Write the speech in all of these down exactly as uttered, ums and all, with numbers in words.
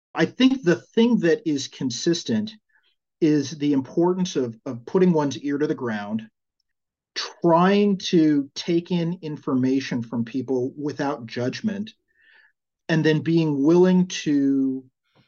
I think the thing that is consistent is the importance of, of putting one's ear to the ground, trying to take in information from people without judgment, and then being willing to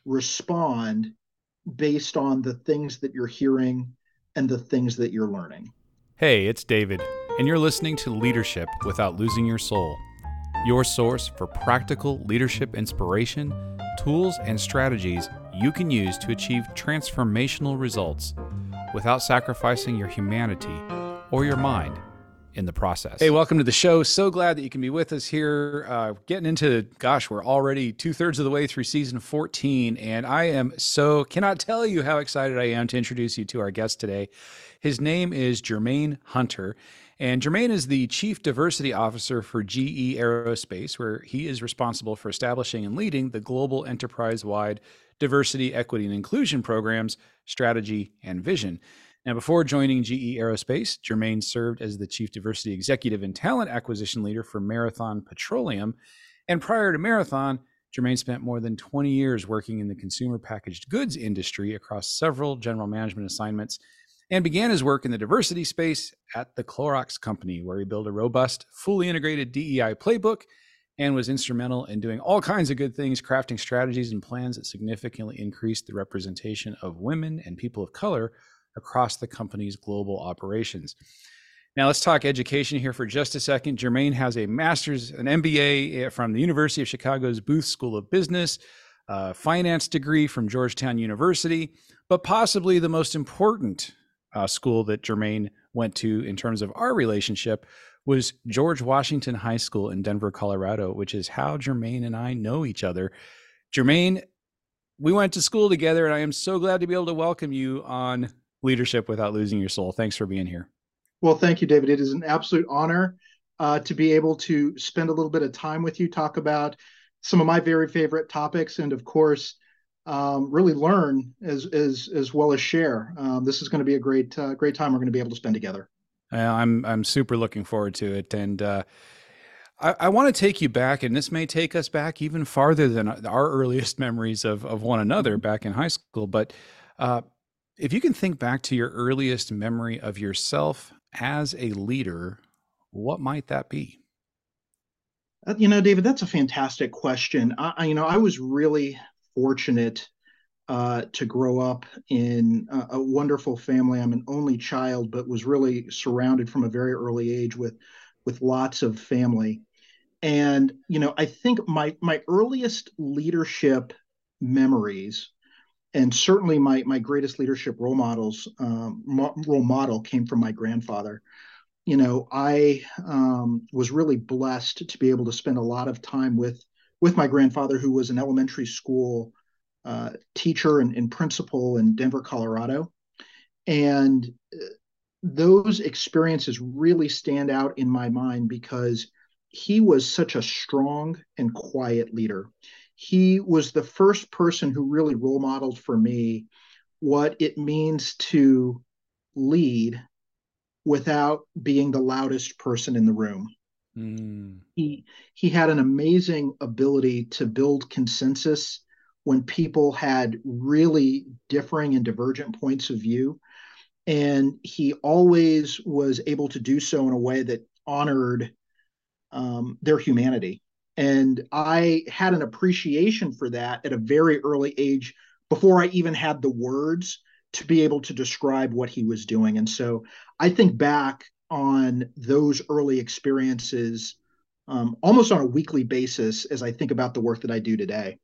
respond based on the things that you're hearing and the things that you're learning. Hey, it's David, and you're listening to Leadership Without Losing Your Soul, your source for practical leadership inspiration, tools, and strategies you can use to achieve transformational results without sacrificing your humanity or your mind in the process. Hey, welcome to the show. So glad that you can be with us here. Uh, getting into, gosh, we're already two thirds of the way through season fourteen, and I am so, cannot tell you how excited I am to introduce you to our guest today. His name is Jermaine Hunter, and Jermaine is the Chief Diversity Officer for G E Aerospace, where he is responsible for establishing and leading the global enterprise-wide diversity, equity, and inclusion programs, strategy, and vision. Now, before joining G E Aerospace, Jermaine served as the Chief Diversity Executive and Talent Acquisition Leader for Marathon Petroleum. And prior to Marathon, Jermaine spent more than twenty years working in the consumer packaged goods industry across several general management assignments, and began his work in the diversity space at the Clorox Company, where he built a robust, fully integrated D E I playbook and was instrumental in doing all kinds of good things, crafting strategies and plans that significantly increased the representation of women and people of color across the company's global operations. Now let's talk education here for just a second. Jermaine has a master's, an M B A from the University of Chicago's Booth School of Business, a finance degree from Georgetown University, but possibly the most important uh, school that Jermaine went to in terms of our relationship was George Washington High School in Denver, Colorado, which is how Jermaine and I know each other. Jermaine, we went to school together, and I am so glad to be able to welcome you on Leadership Without Losing Your Soul. Thanks for being here. Well, thank you, David. It is an absolute honor uh, to be able to spend a little bit of time with you, talk about some of my very favorite topics, and of course, um, really learn as as as well as share. Um, this is going to be a great uh, great time we're going to be able to spend together. Uh, I'm I'm super looking forward to it, and uh, I, I want to take you back, and this may take us back even farther than our earliest memories of of one another back in high school. But uh, if you can think back to your earliest memory of yourself as a leader, what might that be? Uh, You know, David, that's a fantastic question. I, I you know, I was really fortunate uh, to grow up in a, a wonderful family. I'm an only child, but was really surrounded from a very early age with with lots of family. And you know, I think my my earliest leadership memories, and certainly my my greatest leadership role models, um, mo- role model came from my grandfather. You know, I um, was really blessed to be able to spend a lot of time with with my grandfather, who was an elementary school uh, teacher and, and principal in Denver, Colorado. And uh, those experiences really stand out in my mind because he was such a strong and quiet leader. He was the first person who really role modeled for me what it means to lead without being the loudest person in the room. Mm. He he had an amazing ability to build consensus when people had really differing and divergent points of view, and he always was able to do so in a way that honored um, their humanity. And I had an appreciation for that at a very early age before I even had the words to be able to describe what he was doing. And so I think back on those early experiences um, almost on a weekly basis as I think about the work that I do today.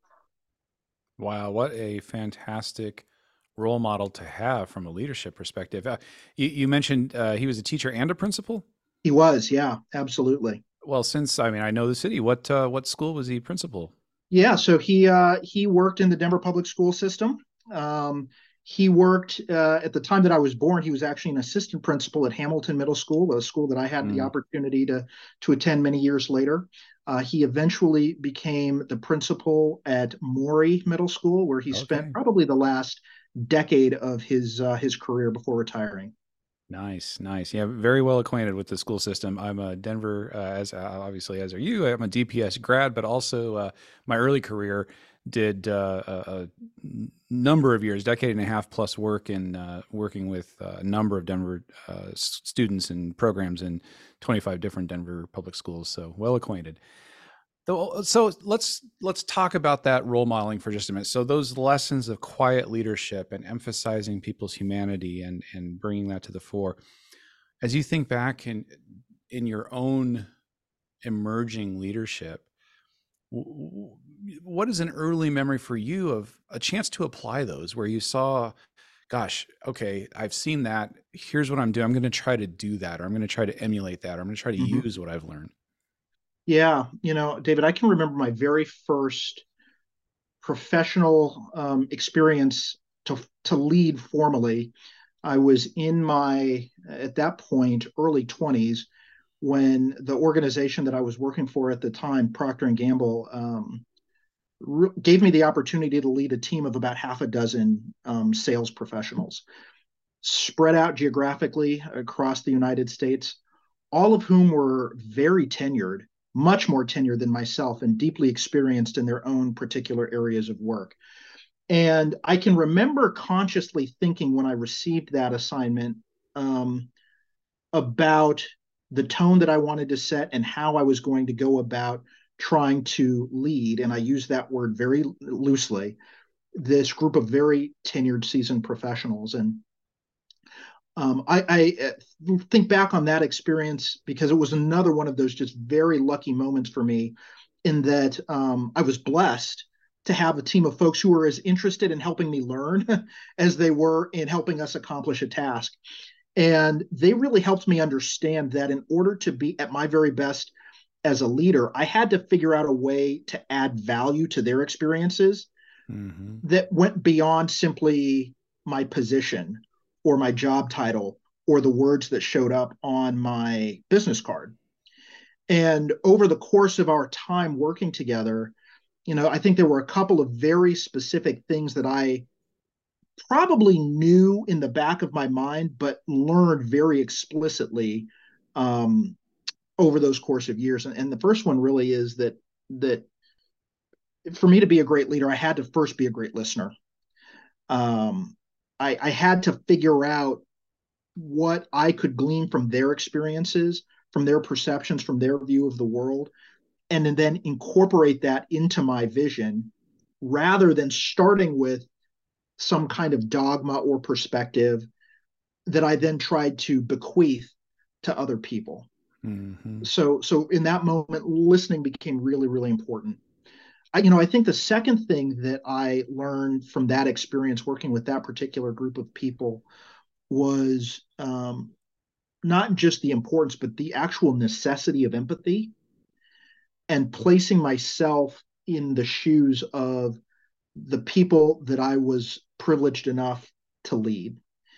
Wow, what a fantastic role model to have from a leadership perspective. Uh, you, you mentioned uh, he was a teacher and a principal. He was, yeah, absolutely. Well, since I mean I know the city, what uh, what school was he principal? Yeah, so he uh, he worked in the Denver public school system. Um, he worked uh, at the time that I was born. He was actually an assistant principal at Hamilton Middle School, a school that I had the Mm, opportunity to to attend many years later. Uh, he eventually became the principal at Maury Middle School, where he spent okay. probably the last decade of his uh, his career before retiring. Nice, nice. Yeah, very well acquainted with the school system. I'm a Denver, uh, as uh, obviously as are you. I'm a D P S grad, but also uh, my early career. did uh, a, a number of years, decade and a half plus work in uh, working with a number of Denver uh, students and programs in twenty-five different Denver public schools. So well acquainted. So let's let's talk about that role modeling for just a minute. So those lessons of quiet leadership and emphasizing people's humanity and and bringing that to the fore, as you think back in in your own emerging leadership, what is an early memory for you of a chance to apply those, where you saw, gosh, okay, I've seen that. Here's what I'm doing. I'm going to try to do that, or I'm going to try to emulate that, or I'm going to try to Mm-hmm. use what I've learned. Yeah, you know, David, I can remember my very first professional um, experience to to lead formally. I was in my, at that point, early twenties, when the organization that I was working for at the time, Procter and Gamble, um, re- gave me the opportunity to lead a team of about half a dozen um, sales professionals, spread out geographically across the United States, all of whom were very tenured, much more tenured than myself, and deeply experienced in their own particular areas of work. And I can remember consciously thinking when I received that assignment um, about the tone that I wanted to set and how I was going to go about trying to lead. And I use that word very loosely, this group of very tenured, seasoned professionals. And um, I, I think back on that experience because it was another one of those just very lucky moments for me, in that um, I was blessed to have a team of folks who were as interested in helping me learn as they were in helping us accomplish a task. And they really helped me understand that in order to be at my very best as a leader, I had to figure out a way to add value to their experiences Mm-hmm. that went beyond simply my position or my job title or the words that showed up on my business card. And over the course of our time working together, you know, I think there were a couple of very specific things that I probably knew in the back of my mind, but learned very explicitly um, over those course of years. And, and the first one really is that that for me to be a great leader, I had to first be a great listener. Um, I, I had to figure out what I could glean from their experiences, from their perceptions, from their view of the world, and then incorporate that into my vision rather than starting with some kind of dogma or perspective that I then tried to bequeath to other people. Mm-hmm. So, so in that moment, listening became really, really important. I, you know, I think the second thing that I learned from that experience working with that particular group of people was um, not just the importance, but the actual necessity of empathy and placing myself in the shoes of the people that I was privileged enough to lead.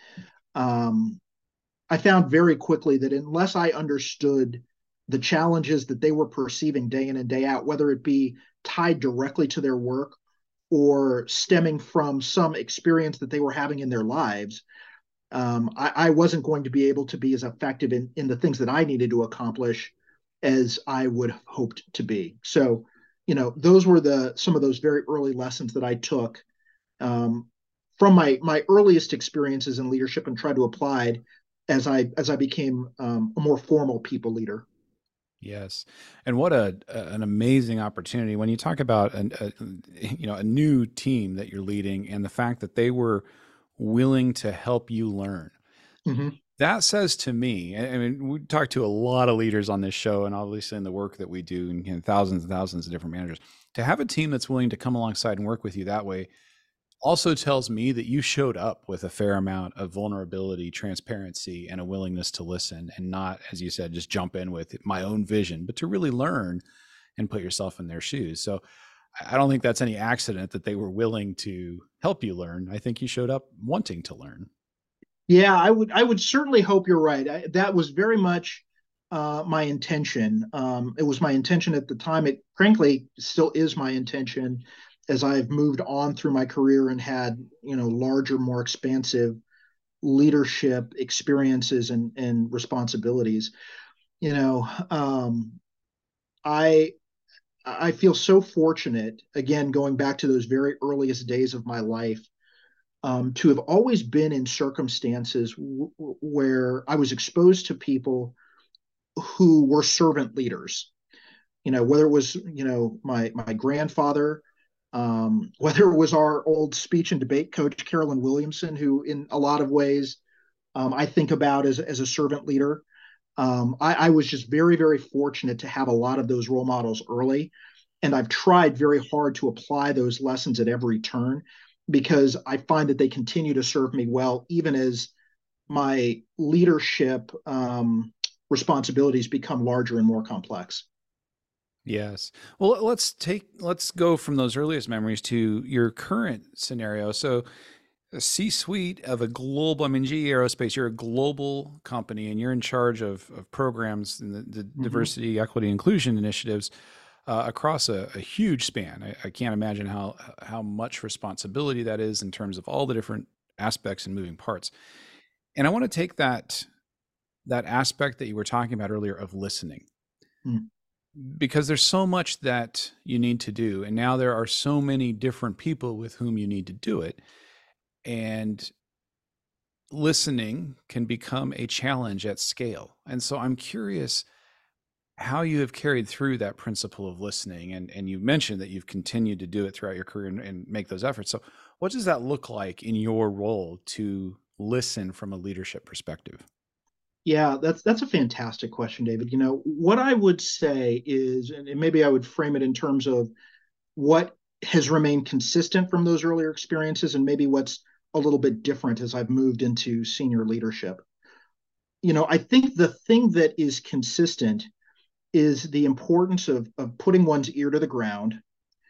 Um, I found very quickly that unless I understood the challenges that they were perceiving day in and day out, whether it be tied directly to their work or stemming from some experience that they were having in their lives, um, I, I wasn't going to be able to be as effective in, in the things that I needed to accomplish as I would have hoped to be. So, you know, those were the some of those very early lessons that I took um, from my my earliest experiences in leadership and tried to apply as I as I became um, a more formal people leader. Yes, and what a, an amazing opportunity when you talk about an, a you know a new team that you're leading, and the fact that they were willing to help you learn. Mm-hmm. That says to me, I mean, we talk to a lot of leaders on this show, and obviously in the work that we do, and you know, thousands and thousands of different managers. To have a team that's willing to come alongside and work with you that way also tells me that you showed up with a fair amount of vulnerability, transparency, and a willingness to listen, and not, as you said, just jump in with my own vision, but to really learn and put yourself in their shoes. So I don't think that's any accident that they were willing to help you learn. I think you showed up wanting to learn. Yeah, I would I would certainly hope you're right. I, that was very much uh, my intention. Um, it was my intention at the time. It frankly still is my intention as I've moved on through my career and had you know larger, more expansive leadership experiences and and responsibilities. You know, um, I I feel so fortunate, again, going back to those very earliest days of my life, um, to have always been in circumstances w- where I was exposed to people who were servant leaders. You know, whether it was, you know, my my grandfather, um, whether it was our old speech and debate coach, Carolyn Williamson, who in a lot of ways um, I think about as, as a servant leader. Um, I, I was just very, very fortunate to have a lot of those role models early. And I've tried very hard to apply those lessons at every turn because I find that they continue to serve me well, even as my leadership um, responsibilities become larger and more complex. Yes. Well, let's take let's go from those earliest memories to your current scenario. So, a C-suite of a global, I mean, G E Aerospace, you're a global company and you're in charge of, of programs and the, the Mm-hmm. diversity, equity, inclusion initiatives uh, across a, a huge span. I, I can't imagine how how much responsibility that is in terms of all the different aspects and moving parts. And I want to take that that aspect that you were talking about earlier of listening, Mm-hmm. because there's so much that you need to do, and now there are so many different people with whom you need to do it, and listening can become a challenge at scale. And so I'm curious how you have carried through that principle of listening. And, and you mentioned that you've continued to do it throughout your career and, and make those efforts. So, what does that look like in your role to listen from a leadership perspective? Yeah, that's that's a fantastic question, David. You know, what I would say is, and maybe I would frame it in terms of what has remained consistent from those earlier experiences and maybe what's a little bit different as I've moved into senior leadership. You know, I think the thing that is consistent is the importance of, of putting one's ear to the ground,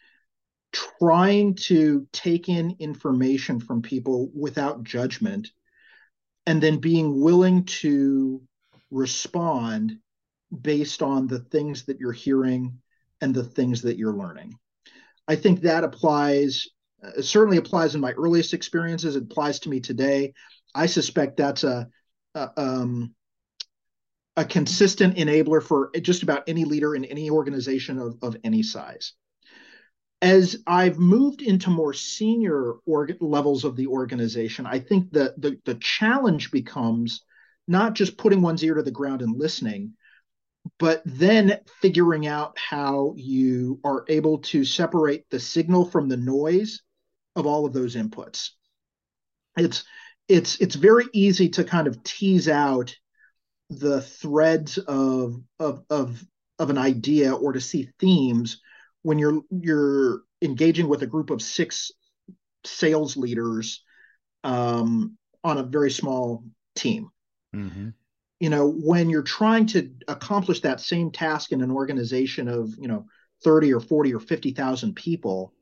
trying to take in information from people without judgment, and then being willing to respond based on the things that you're hearing and the things that you're learning. I think that applies, uh, certainly applies in my earliest experiences. It applies to me today. I suspect that's a, a, um, a consistent enabler for just about any leader in any organization of, of any size. As I've moved into more senior org- levels of the organization, I think that the, the challenge becomes not just putting one's ear to the ground and listening, but then figuring out how you are able to separate the signal from the noise of all of those inputs. It's it's it's very easy to kind of tease out the threads of of of of an idea or to see themes when you're you're engaging with a group of six sales leaders um, on a very small team. Mm-hmm. You know, when you're trying to accomplish that same task in an organization of, you know, thirty or forty or fifty thousand people,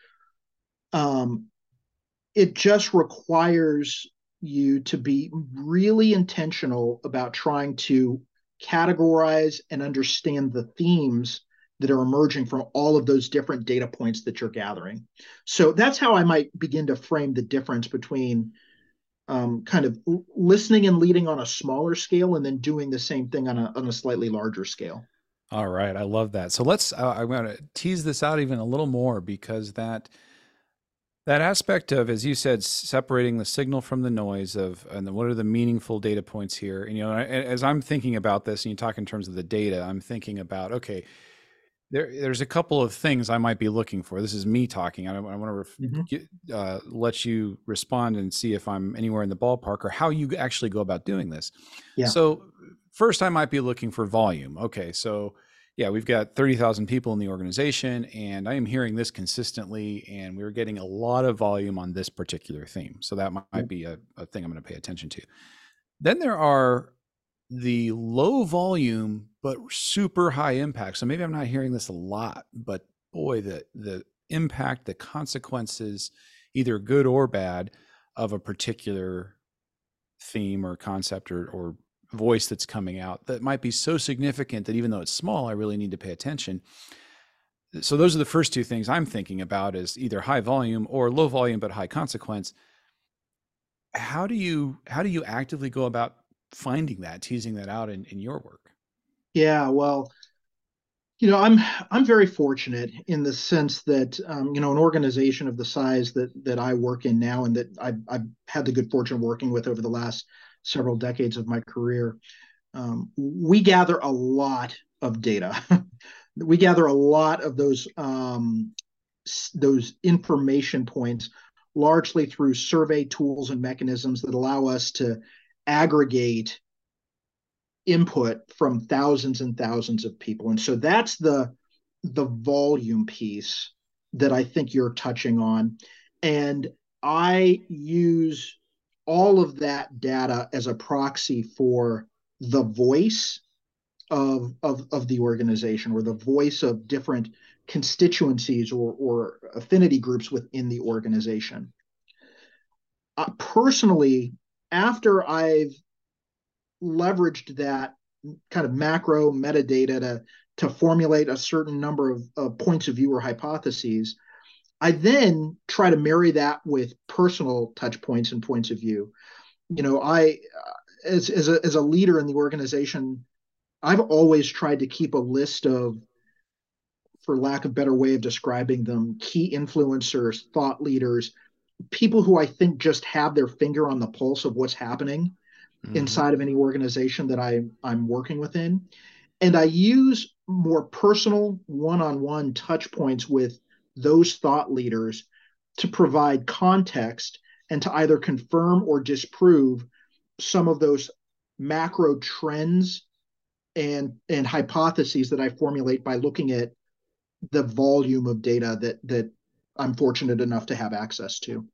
um, it just requires you to be really intentional about trying to categorize and understand the themes that are emerging from all of those different data points that you're gathering. So that's how I might begin to frame the difference between um, kind of listening and leading on a smaller scale and then doing the same thing on a, on a slightly larger scale. All right, I love that. So let's. Uh, I'm going to tease this out even a little more, because that that aspect of, as you said, separating the signal from the noise of, and what are the meaningful data points here. And you know, as I'm thinking about this, and you talk in terms of the data, I'm thinking about, okay, there, there's a couple of things I might be looking for. This is me talking. I, I want to ref, Mm-hmm. get, uh, let you respond and see if I'm anywhere in the ballpark or how you actually go about doing this. Yeah. So first, I might be looking for volume. Okay, so yeah, we've got thirty thousand people in the organization, and I am hearing this consistently, and we're getting a lot of volume on this particular theme. So that Yeah. might be a, a thing I'm going to pay attention to. Then there are the low volume but super high impact. So maybe I'm not hearing this a lot, but boy, the the impact, the consequences, either good or bad, of a particular theme or concept or, or voice that's coming out, that might be so significant that even though it's small, I really need to pay attention. So those are the first two things I'm thinking about, is either high volume or low volume but high consequence. How do you how do you actively go about finding that, teasing that out in, in your work? Yeah. Well, You know, I'm I'm very fortunate in the sense that um, you know, an organization of the size that that I work in now, and that I've, I've had the good fortune of working with over the last several decades of my career. Um, we gather a lot of data. We gather a lot of those um, those information points, largely through survey tools and mechanisms that allow us to aggregate input from thousands and thousands of people. And so that's the the volume piece that I think you're touching on. And I use all of that data as a proxy for the voice of of, of the organization, or the voice of different constituencies or, or affinity groups within the organization. Uh, personally, after I've leveraged that kind of macro metadata to to formulate a certain number of, of points of view or hypotheses, I then try to marry that with personal touch points and points of view. You know, I as as a as a leader in the organization, I've always tried to keep a list of, for lack of better way of describing them, key influencers, thought leaders, people who I think just have their finger on the pulse of what's happening Hmm. inside of any organization that I, I'm working within. And I use more personal one-on-one touch points with those thought leaders to provide context and to either confirm or disprove some of those macro trends and and hypotheses that I formulate by looking at the volume of data that that I'm fortunate enough to have access to.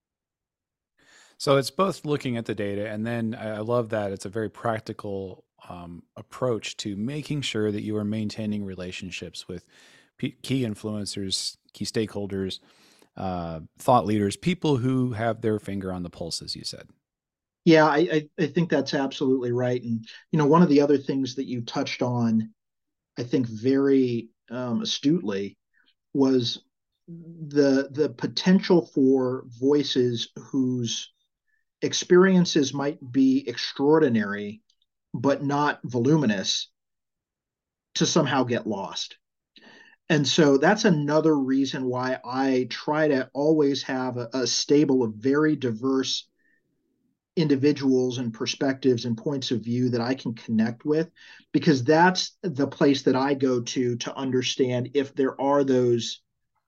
So it's both looking at the data, and then I I love that it's a very practical um, approach to making sure that you are maintaining relationships with p- key influencers, key stakeholders, uh, thought leaders, people who have their finger on the pulse, as you said. Yeah, I, I, I think that's absolutely right. And you know, one of the other things that you touched on, I think very um, astutely, was the the potential for voices whose experiences might be extraordinary but not voluminous to somehow get lost. And so that's another reason why I try to always have a, a stable of very diverse individuals and perspectives and points of view that I can connect with, because that's the place that I go to to understand if there are those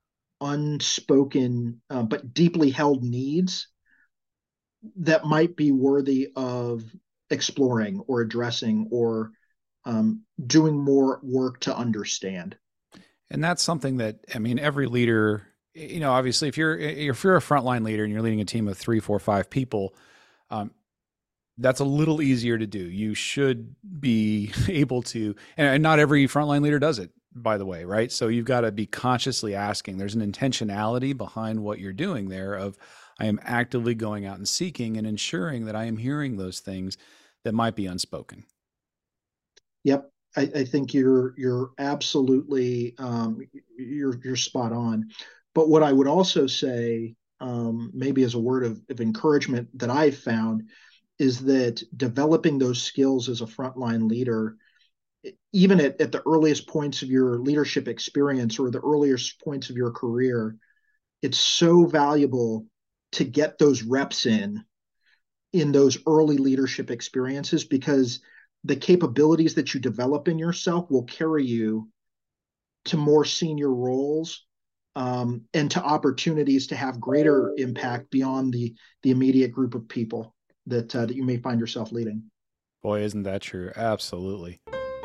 unspoken uh, but deeply held needs that might be worthy of exploring or addressing, or um, doing more work to understand. And that's something that, I mean, every leader, you know, obviously, if you're if you're a frontline leader and you're leading a team of three, four, five people, um, that's a little easier to do. You should be able to, and not every frontline leader does it, by the way, right? So you've got to be consciously asking. There's an intentionality behind what you're doing there of, I am actively going out and seeking and ensuring that I am hearing those things that might be unspoken. Yep, I, I think you're you're absolutely um, you're you're spot on. But what I would also say, um, maybe as a word of, of encouragement that I've found, is that developing those skills as a frontline leader, even at, at the earliest points of your leadership experience or the earliest points of your career, it's so valuable to get those reps in in those early leadership experiences, because the capabilities that you develop in yourself will carry you to more senior roles, um, and to opportunities to have greater impact beyond the the immediate group of people that uh, that you may find yourself leading. Boy, isn't that true? Absolutely.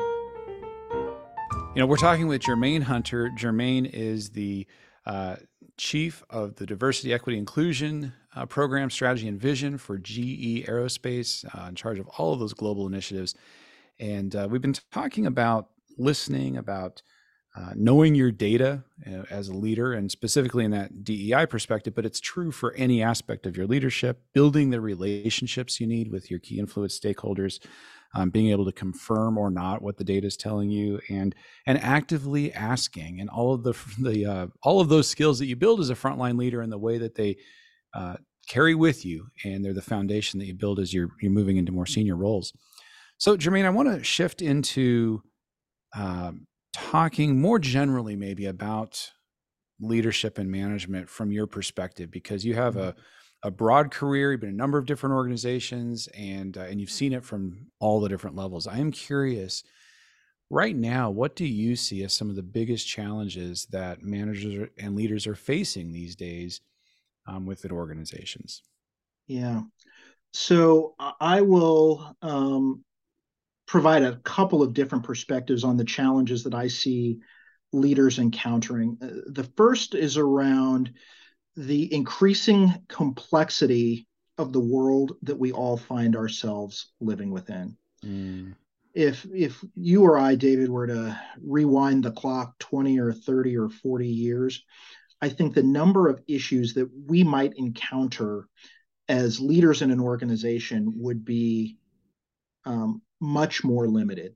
You know, we're talking with Jermaine Hunter. Jermaine is the uh, chief of the Diversity, Equity, Inclusion uh, Program Strategy and Vision for G E Aerospace, uh, in charge of all of those global initiatives. And uh, we've been talking about listening, about uh, knowing your data uh, as a leader, and specifically in that D E I perspective, but it's true for any aspect of your leadership, building the relationships you need with your key influence stakeholders, um, being able to confirm or not what the data is telling you, and and actively asking, and all of the the uh, all of those skills that you build as a frontline leader, and the way that they uh, carry with you, and they're the foundation that you build as you're you're moving into more senior roles. So, Jermaine, I want to shift into um, talking more generally maybe about leadership and management from your perspective, because you have a, a broad career, you've been in a number of different organizations, and uh, and you've seen it from all the different levels. I am curious, right now, what do you see as some of the biggest challenges that managers and leaders are facing these days um, within organizations? Yeah. So I I will um, provide a couple of different perspectives on the challenges that I see leaders encountering. Uh, the first is around the increasing complexity of the world that we all find ourselves living within. Mm. If if you or I, David, were to rewind the clock twenty or thirty or forty years, I think the number of issues that we might encounter as leaders in an organization would be um, much more limited.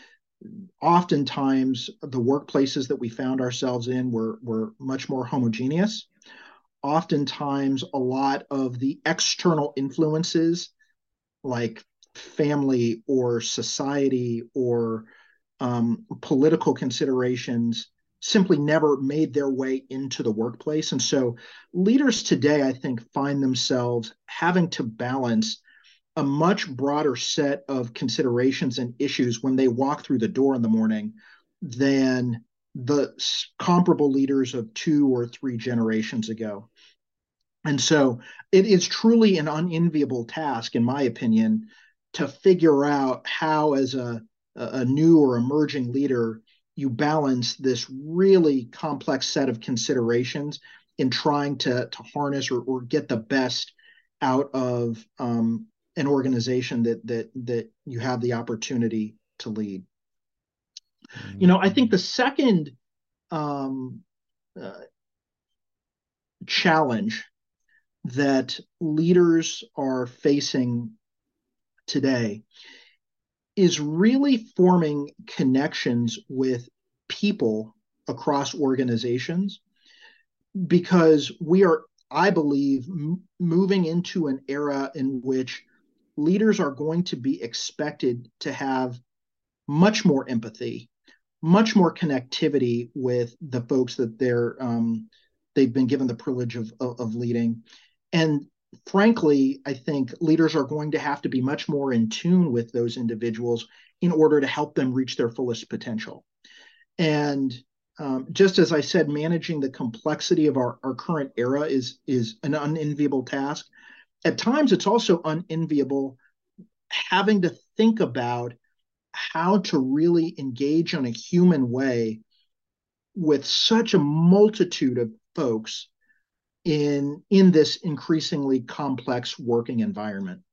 Oftentimes, the workplaces that we found ourselves in were, were much more homogeneous. Oftentimes, a lot of the external influences, like family or society or um, political considerations, simply never made their way into the workplace. And so leaders today, I think, find themselves having to balance a much broader set of considerations and issues when they walk through the door in the morning than the comparable leaders of two or three generations ago. And so it is truly an unenviable task, in my opinion, to figure out how, as a, a new or emerging leader, you balance this really complex set of considerations in trying to, to harness or, or get the best out of um, an organization that that that you have the opportunity to lead. Mm-hmm. You know, I think the second um, uh, challenge that leaders are facing today is really forming connections with people across organizations, because we are, I believe, m- moving into an era in which leaders are going to be expected to have much more empathy, much more connectivity with the folks that they're um, they've been given the privilege of, of, of leading. And frankly, I think leaders are going to have to be much more in tune with those individuals in order to help them reach their fullest potential. And um, just as I said, managing the complexity of our, our current era is, is an unenviable task. At times, it's also unenviable having to think about how to really engage in a human way with such a multitude of folks in in this increasingly complex working environment.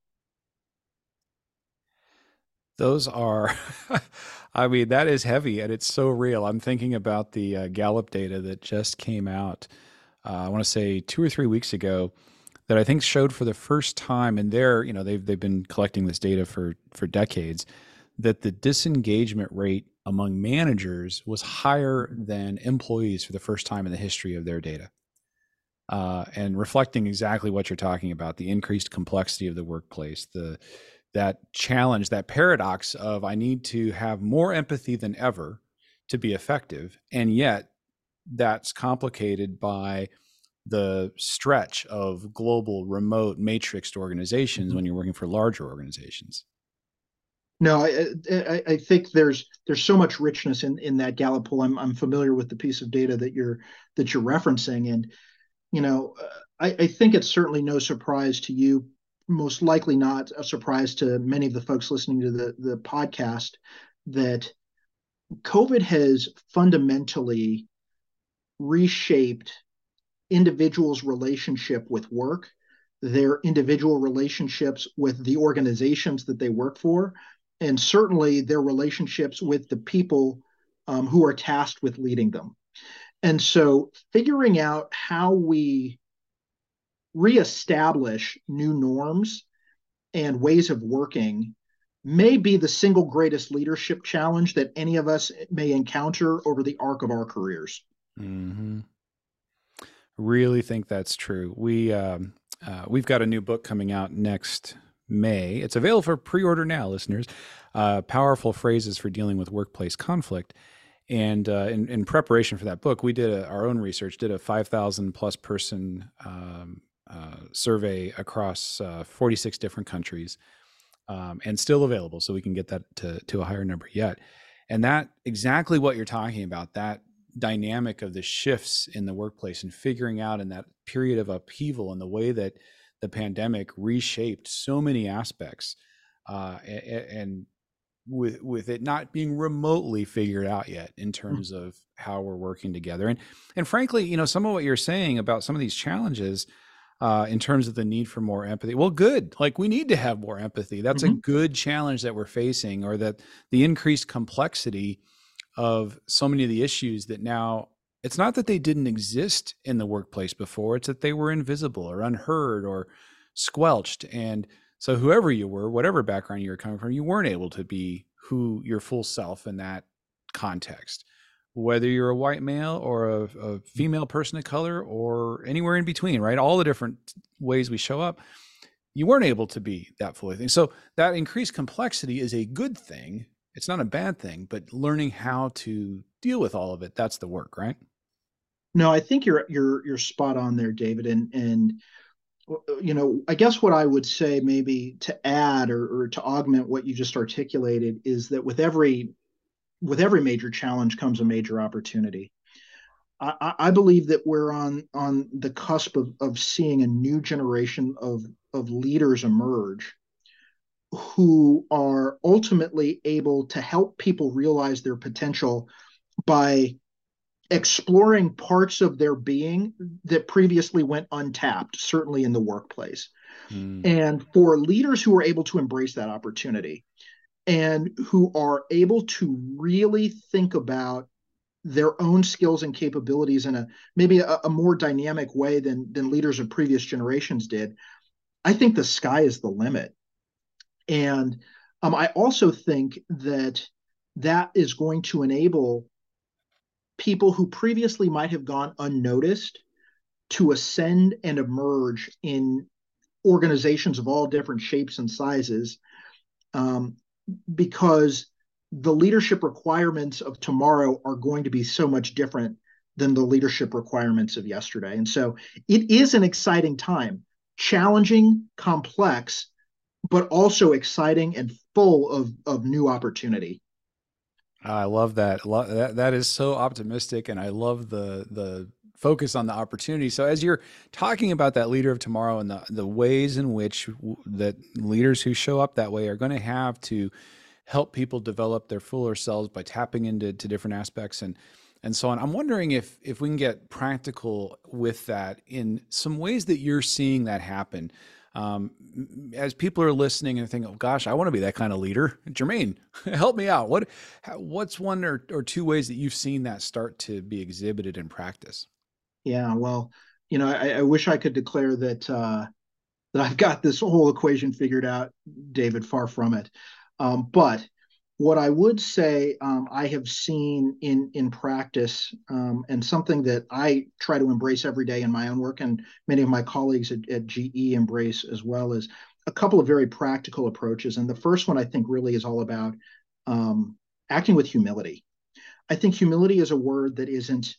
Those are, I mean, that is heavy and it's so real. I'm thinking about the uh, Gallup data that just came out, uh, I want to say two or three weeks ago, that I think showed for the first time, and they're, you know, they've they've been collecting this data for for decades, that the disengagement rate among managers was higher than employees for the first time in the history of their data. Uh, and reflecting exactly what you're talking about, the increased complexity of the workplace, the that challenge, that paradox of I need to have more empathy than ever to be effective, and yet that's complicated by the stretch of global, remote, matrixed organizations mm-hmm. when you're working for larger organizations. No, I, I, I think there's there's so much richness in, in that Gallup poll. I'm I'm familiar with the piece of data that you're that you're referencing, and you know, I, I think it's certainly no surprise to you, most likely not a surprise to many of the folks listening to the the podcast, that COVID has fundamentally reshaped individuals' relationship with work, their individual relationships with the organizations that they work for, and certainly their relationships with the people um, who are tasked with leading them. And so figuring out how we reestablish new norms and ways of working may be the single greatest leadership challenge that any of us may encounter over the arc of our careers. Mm-hmm. Really think that's true. We um, uh, we've got a new book coming out next May. It's available for pre-order now, listeners. Uh, Powerful Phrases for Dealing with Workplace Conflict. And uh, in, in preparation for that book, we did a, our own research, did a five thousand plus person um, uh, survey across uh, forty-six different countries, um, and still available. So we can get that to, to a higher number yet. And that exactly what you're talking about, that dynamic of the shifts in the workplace and figuring out in that period of upheaval and the way that the pandemic reshaped so many aspects, uh, and, and with with it not being remotely figured out yet in terms of how we're working together. And and frankly, you know, some of what you're saying about some of these challenges uh, in terms of the need for more empathy. Well, good. Like we need to have more empathy. That's mm-hmm. a good challenge that we're facing, or that the increased complexity of so many of the issues that now, it's not that they didn't exist in the workplace before, it's that they were invisible or unheard or squelched. And so whoever you were, whatever background you were coming from, you weren't able to be who your full self in that context, whether you're a white male or a, a female person of color or anywhere in between, right? All the different ways we show up, you weren't able to be that fully thing. So that increased complexity is a good thing. It's not a bad thing, but learning how to deal with all of it, that's the work, right? No, I think you're you're you're spot on there, David. And and you know, I guess what I would say maybe to add or, or to augment what you just articulated is that with every with every major challenge comes a major opportunity. I, I believe that we're on on the cusp of, of seeing a new generation of of leaders emerge who are ultimately able to help people realize their potential by exploring parts of their being that previously went untapped, certainly in the workplace. Mm. And for leaders who are able to embrace that opportunity and who are able to really think about their own skills and capabilities in a maybe a, a more dynamic way than, than leaders of previous generations did, I think the sky is the limit. And um, I also think that that is going to enable people who previously might have gone unnoticed to ascend and emerge in organizations of all different shapes and sizes, um, because the leadership requirements of tomorrow are going to be so much different than the leadership requirements of yesterday. And so it is an exciting time, challenging, complex, but also exciting and full of, of new opportunity. I love that. that. That is so optimistic. And I love the, the focus on the opportunity. So as you're talking about that leader of tomorrow and the, the ways in which w- that leaders who show up that way are going to have to help people develop their fuller selves by tapping into to different aspects and, and so on. I'm wondering if, if we can get practical with that in some ways that you're seeing that happen. Um, as people are listening and thinking, oh gosh, I want to be that kind of leader. Jermaine, help me out. What, what's one or, or two ways that you've seen that start to be exhibited in practice? Yeah, well, you know, I, I wish I could declare that, uh, that I've got this whole equation figured out, David, far from it. Um, but what I would say um, I have seen in in practice, um, and something that I try to embrace every day in my own work, and many of my colleagues at, at G E embrace as well, is a couple of very practical approaches. And the first one I think really is all about um, acting with humility. I think humility is a word that isn't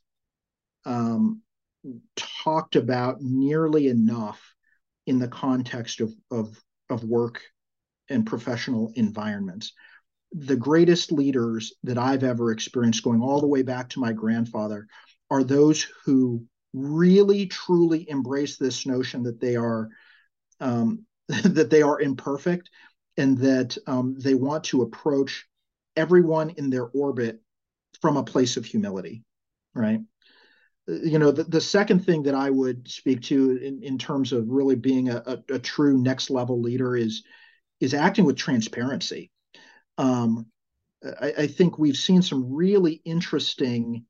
um, talked about nearly enough in the context of, of, of work and professional environments. The greatest leaders that I've ever experienced, going all the way back to my grandfather, are those who really truly embrace this notion that they are um, that they are imperfect, and that um, they want to approach everyone in their orbit from a place of humility, right? You know, the, the second thing that I would speak to in, in terms of really being a, a, a true next level leader is is acting with transparency. Um, I, I think we've seen some really interesting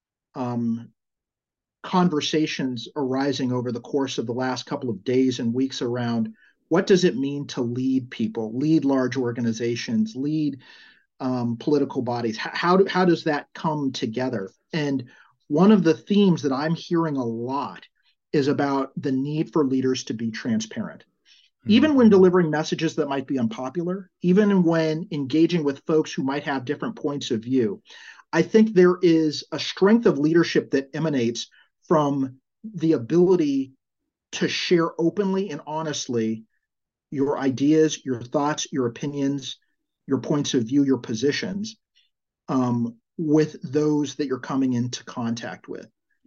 um, conversations arising over the course of the last couple of days and weeks around what does it mean to lead people, lead large organizations, lead um, political bodies. How, how, do, how does that come together? And one of the themes that I'm hearing a lot is about the need for leaders to be transparent. Even when delivering messages that might be unpopular, even when engaging with folks who might have different points of view, I think there is a strength of leadership that emanates from the ability to share openly and honestly your ideas, your thoughts, your opinions, your points of view, your positions um, with those that you're coming into contact with.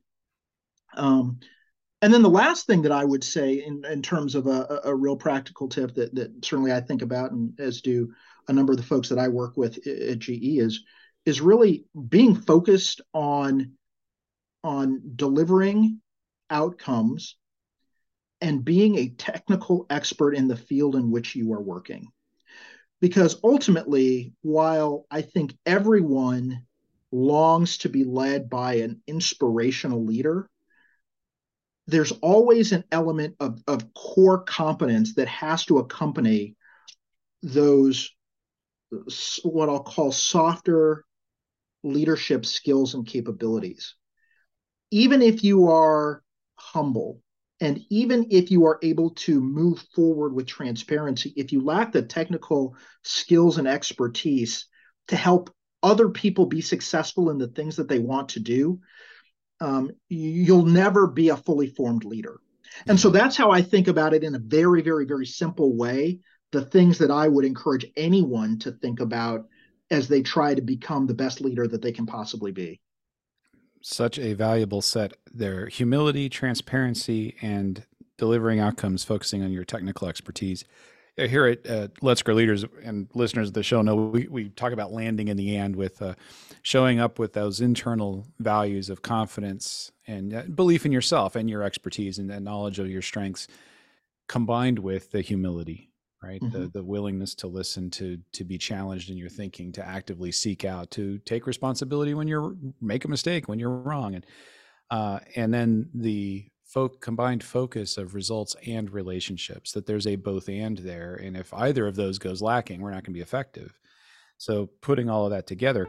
Um, and then the last thing that I would say in, in terms of a, a real practical tip that, that certainly I think about, and as do a number of the folks that I work with at G E, is, is really being focused on, on delivering outcomes and being a technical expert in the field in which you are working. Because ultimately, while I think everyone longs to be led by an inspirational leader, there's always an element of, of core competence that has to accompany those, what I'll call softer leadership skills and capabilities. Even if you are humble, and even if you are able to move forward with transparency, if you lack the technical skills and expertise to help other people be successful in the things that they want to do, um, you'll never be a fully formed leader. And so that's how I think about it in a very, very, very simple way. The things that I would encourage anyone to think about as they try to become the best leader that they can possibly be. Such a valuable set there. Humility, transparency, and delivering outcomes, focusing on your technical expertise. Here at uh, Let's Grow Leaders, and listeners of the show know we, we talk about landing in the and with uh, showing up with those internal values of confidence and uh, belief in yourself and your expertise and, and knowledge of your strengths, combined with the humility, right? Mm-hmm. The the willingness to listen, to to be challenged in your thinking, to actively seek out, to take responsibility when you're make a mistake, when you're wrong, and uh, and then the fo- combined focus of results and relationships. That there's a both and there, and if either of those goes lacking, we're not going to be effective. So putting all of that together,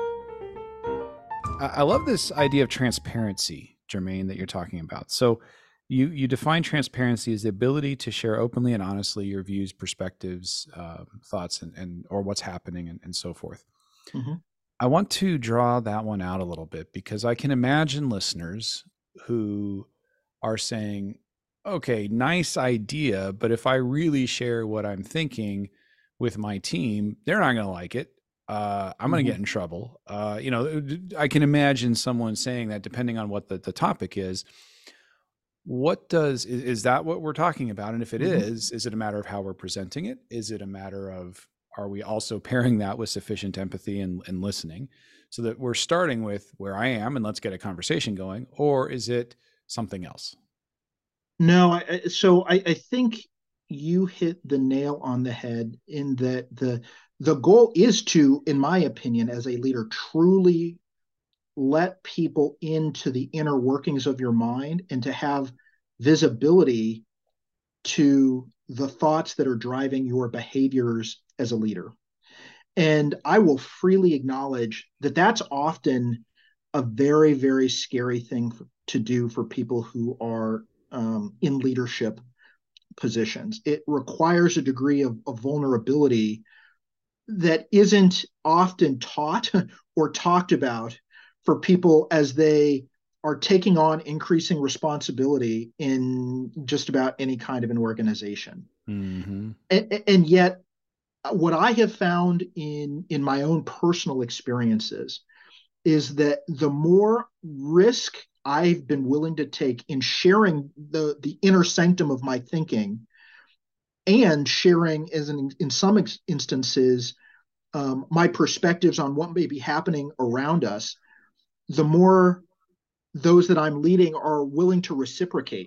I, I love this idea of transparency, Jermaine, that you're talking about. So. You you define transparency as the ability to share openly and honestly your views, perspectives, uh, thoughts, and, and or what's happening, and, and so forth. Mm-hmm. I want to draw that one out a little bit because I can imagine listeners who are saying, okay, nice idea, but if I really share what I'm thinking with my team, they're not going to like it. Uh, I'm going to mm-hmm. get in trouble. Uh, you know, I can imagine someone saying that depending on what the, the topic is. What does, is, is that what we're talking about? And if it mm-hmm. is, is it a matter of how we're presenting it? Is it a matter of, are we also pairing that with sufficient empathy and, and listening so that we're starting with where I am and let's get a conversation going? Or is it something else? No, I, so I, I think you hit the nail on the head in that the, the goal is to, in my opinion, as a leader, truly let people into the inner workings of your mind and to have visibility to the thoughts that are driving your behaviors as a leader. And I will freely acknowledge that that's often a very, very scary thing to do for people who are um, in leadership positions. It requires a degree of, of vulnerability that isn't often taught or talked about for people as they are taking on increasing responsibility in just about any kind of an organization. Mm-hmm. And, and yet, what I have found in, in my own personal experiences is that the more risk I've been willing to take in sharing the, the inner sanctum of my thinking and sharing, as in, in some ex- instances, um, my perspectives on what may be happening around us, the more those that I'm leading are willing to reciprocate.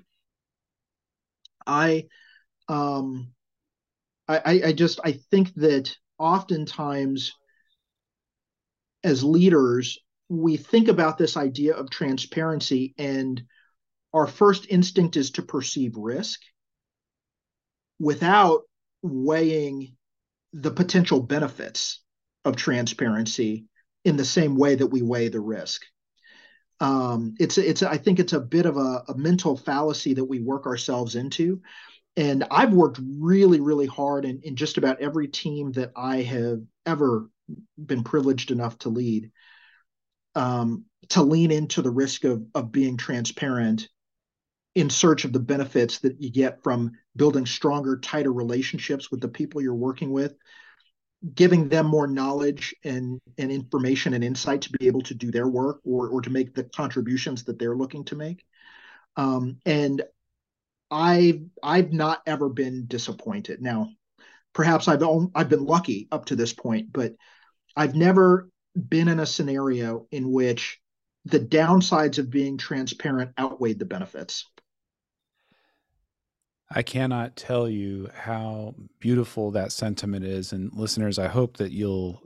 I, um, I, I just, I think that oftentimes as leaders, we think about this idea of transparency and our first instinct is to perceive risk without weighing the potential benefits of transparency in the same way that we weigh the risk. Um, it's, it's, I think it's a bit of a, a mental fallacy that we work ourselves into. And I've worked really, really hard in, in just about every team that I have ever been privileged enough to lead um, to lean into the risk of, of being transparent in search of the benefits that you get from building stronger, tighter relationships with the people you're working with, giving them more knowledge and, and information and insight to be able to do their work or, or to make the contributions that they're looking to make. Um, and I've I've not ever been disappointed. Now, perhaps I've I've been lucky up to this point, but I've never been in a scenario in which the downsides of being transparent outweighed the benefits. I cannot tell you how beautiful that sentiment is. And listeners, I hope that you'll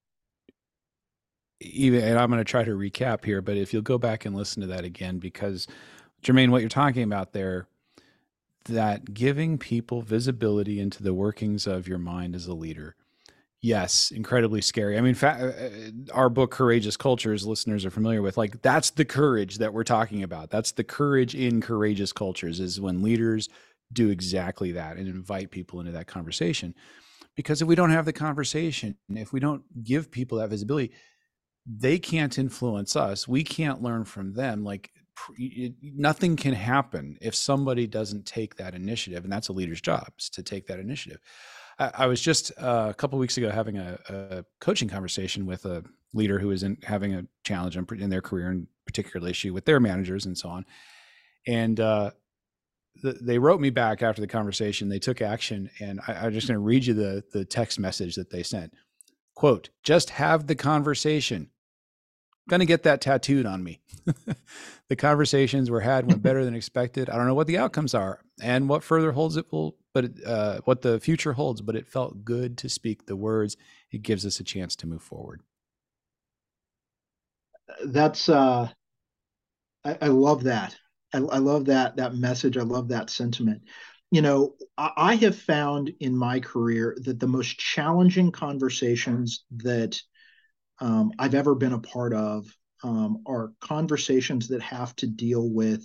even, and I'm going to try to recap here, but if you'll go back and listen to that again, because Jermaine, what you're talking about there, that giving people visibility into the workings of your mind as a leader. Yes, incredibly scary. I mean, fa- our book, Courageous Cultures, listeners are familiar with, like, that's the courage that we're talking about. That's the courage in Courageous Cultures, is when leaders do exactly that and invite people into that conversation. Because if we don't have the conversation, if we don't give people that visibility, they can't influence us. We can't learn from them. Like, it, nothing can happen if somebody doesn't take that initiative. And that's a leader's job, is to take that initiative. I, I was just uh, a couple of weeks ago having a, a coaching conversation with a leader who is in, having a challenge in, in their career, and particular issue with their managers and so on. And uh, the, they wrote me back after the conversation. They took action. And I, I'm just going to read you the, the text message that they sent. Quote, "Just have the conversation. Going to get that tattooed on me." The conversations were had went better than expected. I don't know what the outcomes are and what further holds it will, but uh, what the future holds, but it felt good to speak the words. It gives us a chance to move forward. That's, uh, I, I love that. I, I love that, that message. I love that sentiment. You know, I, I have found in my career that the most challenging conversations that um, I've ever been a part of um, are conversations that have to deal with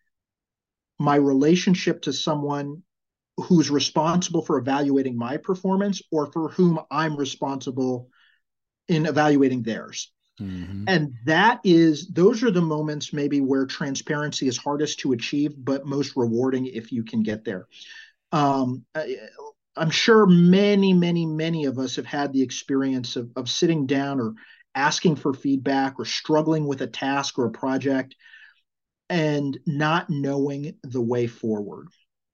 my relationship to someone who's responsible for evaluating my performance or for whom I'm responsible in evaluating theirs. Mm-hmm. And that is, those are the moments maybe where transparency is hardest to achieve, but most rewarding if you can get there. Um, I, I'm sure many, many, many of us have had the experience of, of sitting down or asking for feedback or struggling with a task or a project and not knowing the way forward.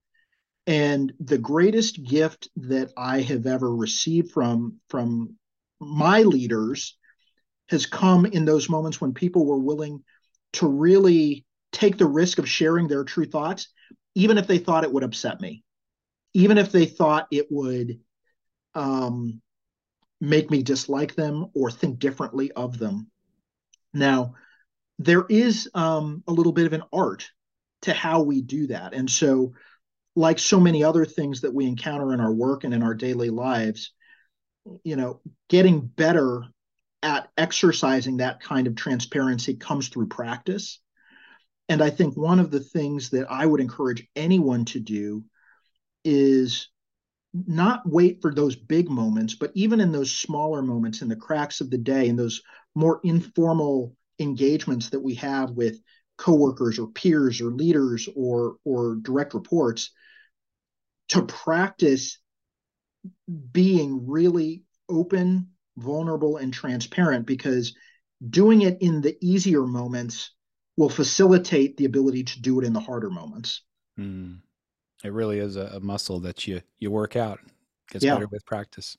And the greatest gift that I have ever received from, from my leaders has come in those moments when people were willing to really take the risk of sharing their true thoughts, even if they thought it would upset me, even if they thought it would um, make me dislike them or think differently of them. Now, there is um, a little bit of an art to how we do that. And so, like so many other things that we encounter in our work and in our daily lives, you know, getting better at exercising that kind of transparency comes through practice. And I think one of the things that I would encourage anyone to do is not wait for those big moments, but even in those smaller moments, in the cracks of the day, in those more informal engagements that we have with coworkers or peers or leaders or or direct reports, to practice being really open, vulnerable, and transparent, because doing it in the easier moments will facilitate the ability to do it in the harder moments. Mm. It really is a, a muscle that you you work out. Gets Yeah. better with practice.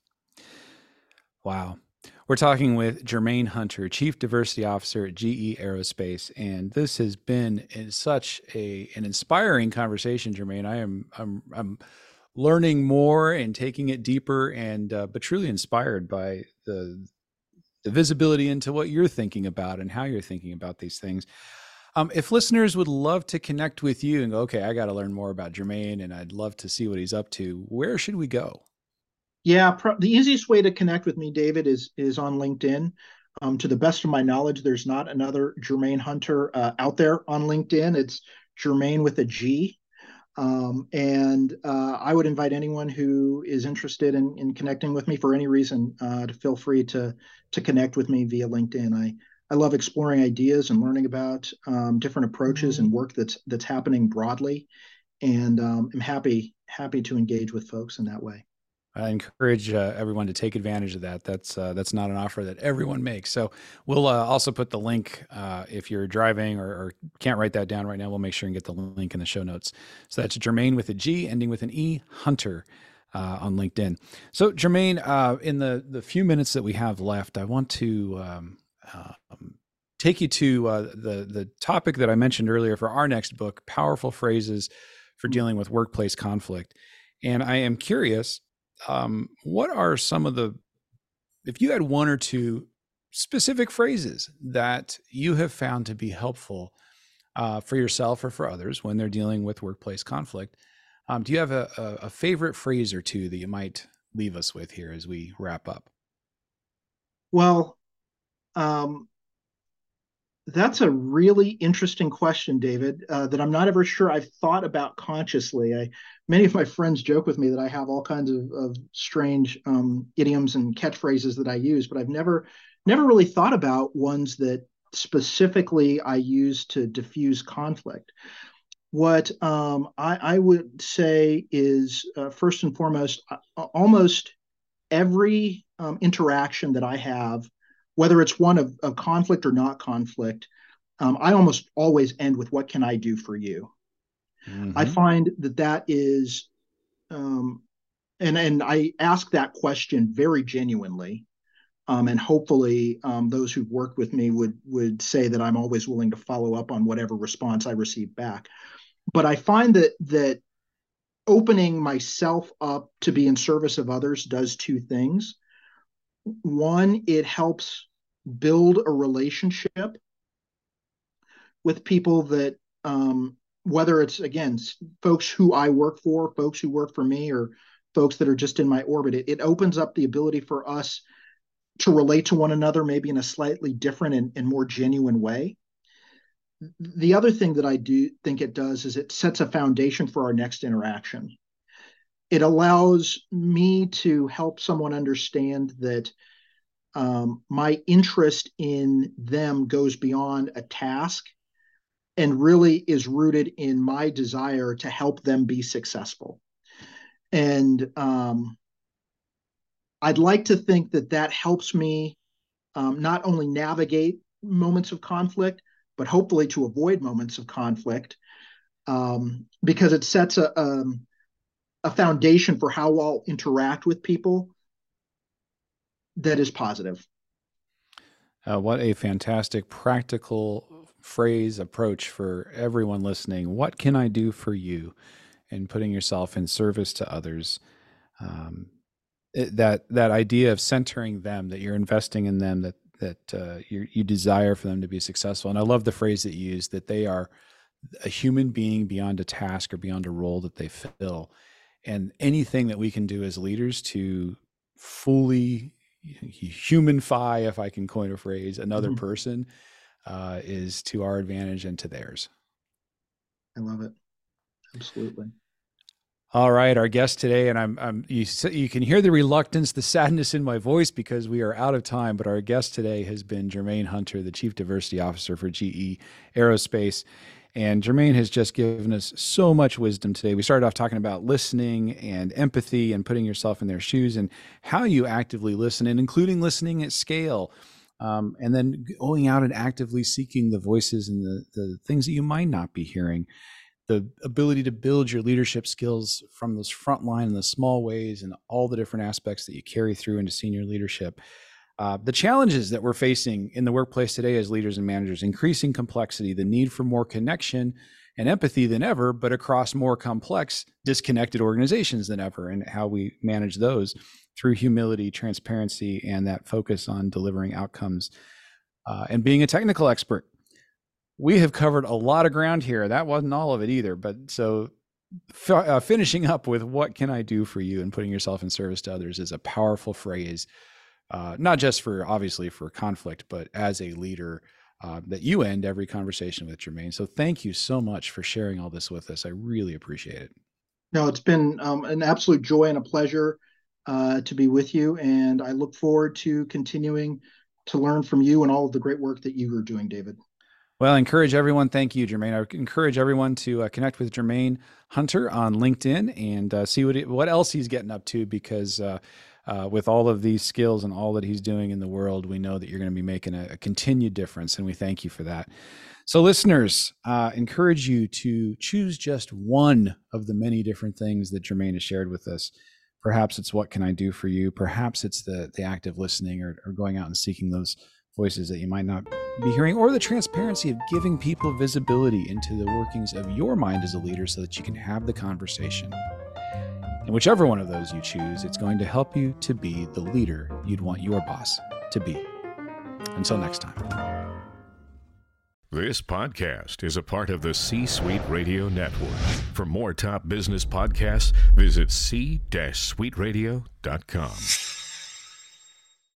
Wow. We're talking with Jermaine Hunter, Chief Diversity Officer at G E Aerospace, and this has been such a an inspiring conversation, Jermaine. I am I'm I'm learning more and taking it deeper, and uh, but truly inspired by the the visibility into what you're thinking about and how you're thinking about these things. Um, if listeners would love to connect with you and go, okay, I got to learn more about Jermaine, and I'd love to see what he's up to, where should we go? Yeah, pro- the easiest way to connect with me, David, is is on LinkedIn. Um, to the best of my knowledge, there's not another Jermaine Hunter uh, out there on LinkedIn. It's Jermaine with a G. Um, and uh, I would invite anyone who is interested in, in connecting with me for any reason uh, to feel free to to connect with me via LinkedIn. I I love exploring ideas and learning about um, different approaches and work that's that's happening broadly. And um, I'm happy happy to engage with folks in that way. I encourage uh, everyone to take advantage of that. That's uh, that's not an offer that everyone makes. So we'll uh, also put the link uh, if you're driving or, or can't write that down right now. We'll make sure and get the link in the show notes. So that's Jermaine with a G, ending with an E, Hunter, uh, on LinkedIn. So Jermaine, uh, in the the few minutes that we have left, I want to um, uh, take you to uh, the the topic that I mentioned earlier for our next book, Powerful Phrases for Dealing with Workplace Conflict. And I am curious. Um, what are some of the, if you had one or two specific phrases that you have found to be helpful uh, for yourself or for others when they're dealing with workplace conflict, um, do you have a, a, a favorite phrase or two that you might leave us with here as we wrap up? Well, um, that's a really interesting question, David, uh, that I'm not ever sure I've thought about consciously. I, many of my friends joke with me that I have all kinds of, of strange um, idioms and catchphrases that I use, but I've never, never really thought about ones that specifically I use to diffuse conflict. What um, I, I would say is, uh, first and foremost, uh, almost every um, interaction that I have, whether it's one of, of conflict or not conflict, um, I almost always end with, "What can I do for you?" Mm-hmm. I find that that is, um, and and I ask that question very genuinely, um, and hopefully um, those who've worked with me would would say that I'm always willing to follow up on whatever response I receive back. But I find that that opening myself up to be in service of others does two things. One, it helps build a relationship with people that, um, whether it's, again, folks who I work for, folks who work for me, or folks that are just in my orbit, it, it opens up the ability for us to relate to one another, maybe in a slightly different and, and more genuine way. The other thing that I do think it does is it sets a foundation for our next interaction. It allows me to help someone understand that um, my interest in them goes beyond a task and really is rooted in my desire to help them be successful. And um, I'd like to think that that helps me um, not only navigate moments of conflict, but hopefully to avoid moments of conflict, um, because it sets a, um, a foundation for how I'll interact with people that is positive. Uh, what a fantastic practical phrase approach for everyone listening. What can I do for you? And putting yourself in service to others. Um, it, that that idea of centering them, that you're investing in them, that that uh, you you desire for them to be successful. And I love the phrase that you use, that they are a human being beyond a task or beyond a role that they fill. And anything that we can do as leaders to fully humanify, if I can coin a phrase, another mm-hmm. person uh, is to our advantage and to theirs. I love it. Absolutely. All right, our guest today, and I'm, I'm you, you can hear the reluctance, the sadness in my voice because we are out of time, but our guest today has been Jermaine Hunter, the Chief Diversity Officer for G E Aerospace. And Jermaine has just given us so much wisdom today. We started off talking about listening and empathy and putting yourself in their shoes and how you actively listen, and including listening at scale. Um, and then going out and actively seeking the voices and the, the things that you might not be hearing. The ability to build your leadership skills from those front line in the small ways and all the different aspects that you carry through into senior leadership. Uh, the challenges that we're facing in the workplace today as leaders and managers, increasing complexity, the need for more connection and empathy than ever, but across more complex, disconnected organizations than ever, and how we manage those through humility, transparency, and that focus on delivering outcomes uh, and being a technical expert. We have covered a lot of ground here. That wasn't all of it either. But so f- uh, finishing up with what can I do for you and putting yourself in service to others is a powerful phrase, uh, not just for obviously for conflict, but as a leader uh, that you end every conversation with, Jermaine. So thank you so much for sharing all this with us. I really appreciate it. No, it's been um, an absolute joy and a pleasure uh, to be with you. And I look forward to continuing to learn from you and all of the great work that you are doing, David. Well, I encourage everyone. Thank you, Jermaine. I encourage everyone to uh, connect with Jermaine Hunter on LinkedIn and uh, see what he, what else he's getting up to, because uh, uh, with all of these skills and all that he's doing in the world, we know that you're going to be making a, a continued difference, and we thank you for that. So listeners, uh, encourage you to choose just one of the many different things that Jermaine has shared with us. Perhaps it's what can I do for you? Perhaps it's the, the active listening or, or going out and seeking those voices that you might not be hearing, or the transparency of giving people visibility into the workings of your mind as a leader so that you can have the conversation. And whichever one of those you choose, it's going to help you to be the leader you'd want your boss to be. Until next time. This podcast is a part of the C-Suite Radio Network. For more top business podcasts, visit c suite radio dot com.